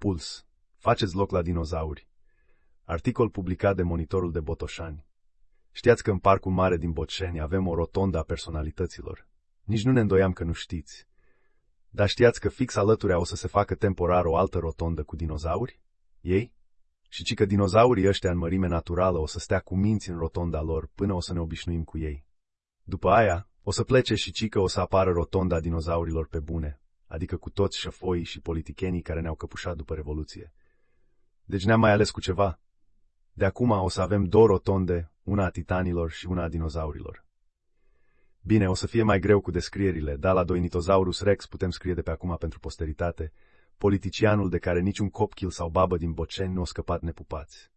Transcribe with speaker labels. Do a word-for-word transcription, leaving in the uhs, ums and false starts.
Speaker 1: Puls. Faceți loc la dinozauri. Articol publicat de Monitorul de Botoșani. Știați că în Parcul Mare din Boceni avem o rotondă a personalităților? Nici nu ne îndoiam că nu știți. Dar știați că fix alături o să se facă temporar o altă rotondă cu dinozauri? Ei? Și ci că dinozaurii ăștia în mărime naturală o să stea cu minți în rotonda lor până o să ne obișnuim cu ei. După aia, o să plece și ci că o să apară rotonda dinozaurilor pe bune, adică cu toți șăfoii și politichenii care ne-au căpușat după Revoluție. Deci ne-am mai ales cu ceva. De acum o să avem două rotonde, una a titanilor și una a dinozaurilor. Bine, o să fie mai greu cu descrierile, dar la Doinitosaurus Rex putem scrie de pe acum pentru posteritate, politicianul de care niciun copchil sau babă din Boceni nu a scăpat nepupați.